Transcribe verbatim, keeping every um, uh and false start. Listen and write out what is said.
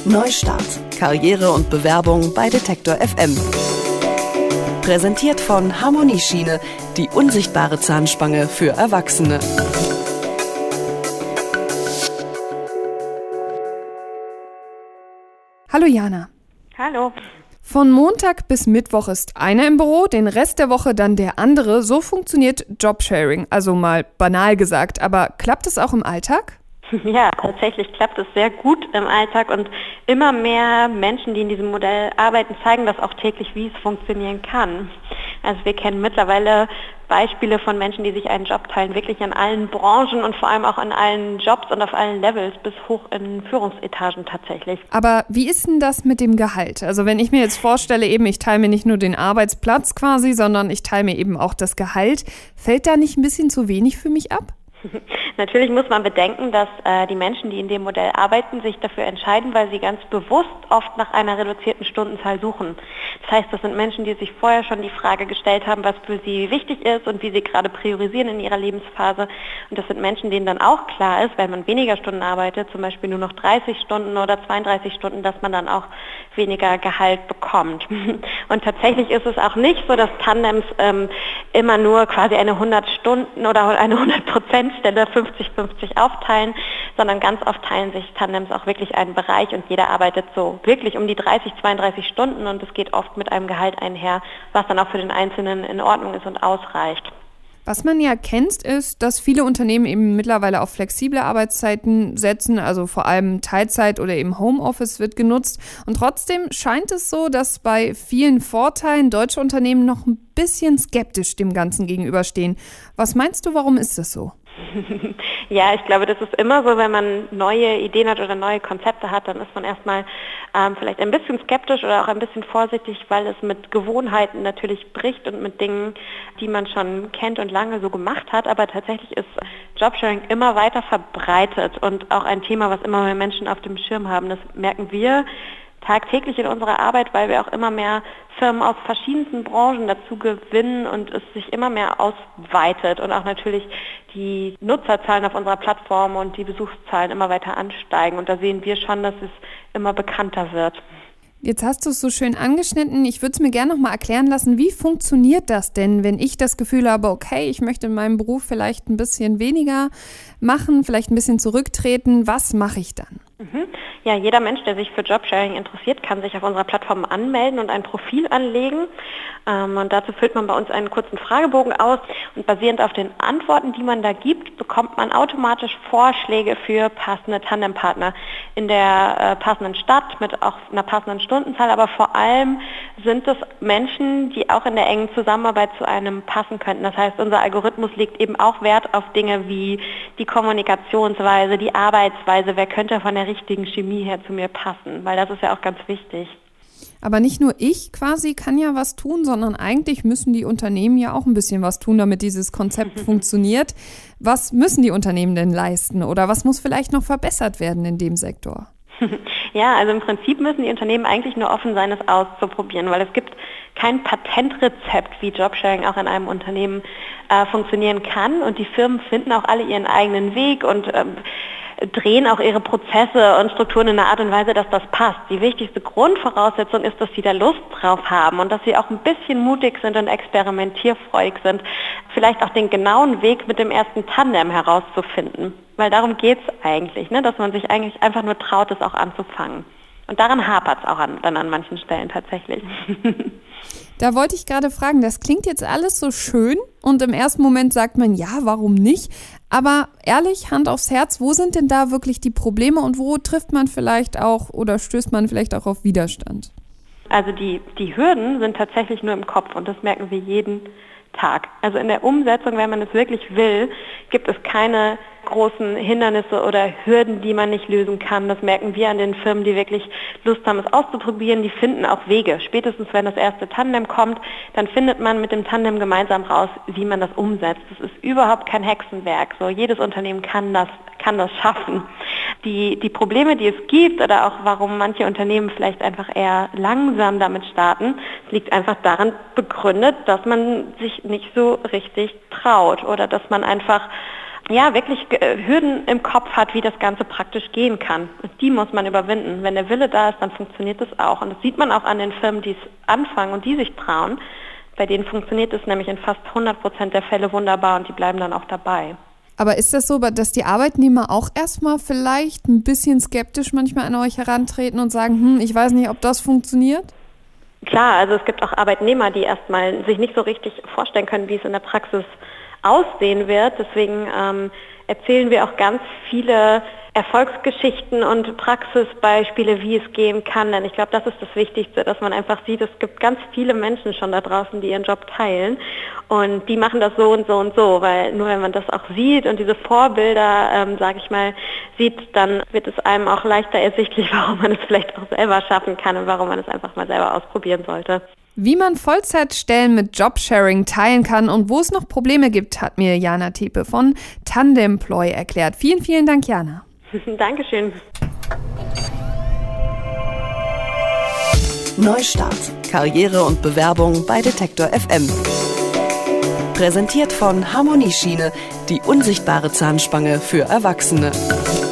Neustart. Karriere und Bewerbung bei Detektor F M. Präsentiert von Harmonieschiene, die unsichtbare Zahnspange für Erwachsene. Hallo Jana. Hallo. Von Montag bis Mittwoch ist einer im Büro, den Rest der Woche dann der andere. So funktioniert Jobsharing, also mal banal gesagt. Aber klappt es auch im Alltag? Ja, tatsächlich klappt es sehr gut im Alltag und immer mehr Menschen, die in diesem Modell arbeiten, zeigen das auch täglich, wie es funktionieren kann. Also wir kennen mittlerweile Beispiele von Menschen, die sich einen Job teilen, wirklich in allen Branchen und vor allem auch in allen Jobs und auf allen Levels bis hoch in Führungsetagen tatsächlich. Aber wie ist denn das mit dem Gehalt? Also wenn ich mir jetzt vorstelle, eben ich teile mir nicht nur den Arbeitsplatz quasi, sondern ich teile mir eben auch das Gehalt, fällt da nicht ein bisschen zu wenig für mich ab? Natürlich muss man bedenken, dass äh, die Menschen, die in dem Modell arbeiten, sich dafür entscheiden, weil sie ganz bewusst oft nach einer reduzierten Stundenzahl suchen. Das heißt, das sind Menschen, die sich vorher schon die Frage gestellt haben, was für sie wichtig ist und wie sie gerade priorisieren in ihrer Lebensphase. Und das sind Menschen, denen dann auch klar ist, wenn man weniger Stunden arbeitet, zum Beispiel nur noch dreißig Stunden oder zweiunddreißig Stunden, dass man dann auch weniger Gehalt bekommt. Und tatsächlich ist es auch nicht so, dass Tandems ähm, immer nur quasi eine hundert Stunden oder eine hundert Prozent Stelle fünfzig fünfzig aufteilen, sondern ganz oft teilen sich Tandems auch wirklich einen Bereich und jeder arbeitet so wirklich um die dreißig, zweiunddreißig Stunden und es geht oft mit einem Gehalt einher, was dann auch für den Einzelnen in Ordnung ist und ausreicht. Was man ja kennt, ist, dass viele Unternehmen eben mittlerweile auf flexible Arbeitszeiten setzen, also vor allem Teilzeit oder eben Homeoffice wird genutzt. Und trotzdem scheint es so, dass bei vielen Vorteilen deutsche Unternehmen noch ein bisschen skeptisch dem Ganzen gegenüberstehen. Was meinst du, warum ist das so? Ja, ich glaube, das ist immer so, wenn man neue Ideen hat oder neue Konzepte hat, dann ist man erstmal ähm, vielleicht ein bisschen skeptisch oder auch ein bisschen vorsichtig, weil es mit Gewohnheiten natürlich bricht und mit Dingen, die man schon kennt und lange so gemacht hat. Aber tatsächlich ist Jobsharing immer weiter verbreitet und auch ein Thema, was immer mehr Menschen auf dem Schirm haben. Das merken wir tagtäglich in unserer Arbeit, weil wir auch immer mehr Firmen aus verschiedensten Branchen dazu gewinnen und es sich immer mehr ausweitet und auch natürlich die Nutzerzahlen auf unserer Plattform und die Besuchszahlen immer weiter ansteigen. Und da sehen wir schon, dass es immer bekannter wird. Jetzt hast du es so schön angeschnitten. Ich würde es mir gerne noch mal erklären lassen, wie funktioniert das denn, wenn ich das Gefühl habe, okay, ich möchte in meinem Beruf vielleicht ein bisschen weniger machen, vielleicht ein bisschen zurücktreten. Was mache ich dann? Mhm. Ja, jeder Mensch, der sich für Jobsharing interessiert, kann sich auf unserer Plattform anmelden und ein Profil anlegen. Ähm, und dazu füllt man bei uns einen kurzen Fragebogen aus. Und basierend auf den Antworten, die man da gibt, bekommt man automatisch Vorschläge für passende Tandempartner in der äh, passenden Stadt mit auch einer passenden Stundenzahl. Aber vor allem sind es Menschen, die auch in der engen Zusammenarbeit zu einem passen könnten. Das heißt, unser Algorithmus legt eben auch Wert auf Dinge wie die Kommunikationsweise, die Arbeitsweise. Wer könnte von der richtigen Chemie her zu mir passen, weil das ist ja auch ganz wichtig. Aber nicht nur ich quasi kann ja was tun, sondern eigentlich müssen die Unternehmen ja auch ein bisschen was tun, damit dieses Konzept funktioniert. Was müssen die Unternehmen denn leisten oder was muss vielleicht noch verbessert werden in dem Sektor? Ja, also im Prinzip müssen die Unternehmen eigentlich nur offen sein, es auszuprobieren, weil es gibt kein Patentrezept, wie Jobsharing auch in einem Unternehmen äh, funktionieren kann und die Firmen finden auch alle ihren eigenen Weg und ähm, drehen auch ihre Prozesse und Strukturen in einer Art und Weise, dass das passt. Die wichtigste Grundvoraussetzung ist, dass sie da Lust drauf haben und dass sie auch ein bisschen mutig sind und experimentierfreudig sind, vielleicht auch den genauen Weg mit dem ersten Tandem herauszufinden. Weil darum geht es eigentlich, ne? Dass man sich eigentlich einfach nur traut, es auch anzufangen. Und daran hapert es auch an, dann an manchen Stellen tatsächlich. Da wollte ich gerade fragen, das klingt jetzt alles so schön und im ersten Moment sagt man, ja, warum nicht? Aber ehrlich, Hand aufs Herz, wo sind denn da wirklich die Probleme und wo trifft man vielleicht auch oder stößt man vielleicht auch auf Widerstand? Also die, die Hürden sind tatsächlich nur im Kopf und das merken wir jeden Tag. Also in der Umsetzung, wenn man es wirklich will, gibt es keine großen Hindernisse oder Hürden, die man nicht lösen kann. Das merken wir an den Firmen, die wirklich Lust haben, es auszuprobieren. Die finden auch Wege. Spätestens, wenn das erste Tandem kommt, dann findet man mit dem Tandem gemeinsam raus, wie man das umsetzt. Das ist überhaupt kein Hexenwerk. So, jedes Unternehmen kann das, kann das schaffen. Die, die Probleme, die es gibt oder auch warum manche Unternehmen vielleicht einfach eher langsam damit starten, liegt einfach daran begründet, dass man sich nicht so richtig traut oder dass man einfach ja, wirklich äh, Hürden im Kopf hat, wie das Ganze praktisch gehen kann. Und die muss man überwinden. Wenn der Wille da ist, dann funktioniert das auch. Und das sieht man auch an den Firmen, die es anfangen und die sich trauen. Bei denen funktioniert es nämlich in fast hundert Prozent der Fälle wunderbar und die bleiben dann auch dabei. Aber ist das so, dass die Arbeitnehmer auch erstmal vielleicht ein bisschen skeptisch manchmal an euch herantreten und sagen, hm, ich weiß nicht, ob das funktioniert? Klar, also es gibt auch Arbeitnehmer, die erstmal sich nicht so richtig vorstellen können, wie es in der Praxis aussehen wird. Deswegen ähm, erzählen wir auch ganz viele Erfolgsgeschichten und Praxisbeispiele, wie es gehen kann. Denn ich glaube, das ist das Wichtigste, dass man einfach sieht, es gibt ganz viele Menschen schon da draußen, die ihren Job teilen. Und die machen das so und so und so. Weil nur wenn man das auch sieht und diese Vorbilder, ähm, sage ich mal, sieht, dann wird es einem auch leichter ersichtlich, warum man es vielleicht auch selber schaffen kann und warum man es einfach mal selber ausprobieren sollte. Wie man Vollzeitstellen mit Jobsharing teilen kann und wo es noch Probleme gibt, hat mir Jana Tepe von Tandemploy erklärt. Vielen, vielen Dank, Jana. Dankeschön. Neustart. Karriere und Bewerbung bei Detektor F M. Präsentiert von Harmonieschiene, die unsichtbare Zahnspange für Erwachsene.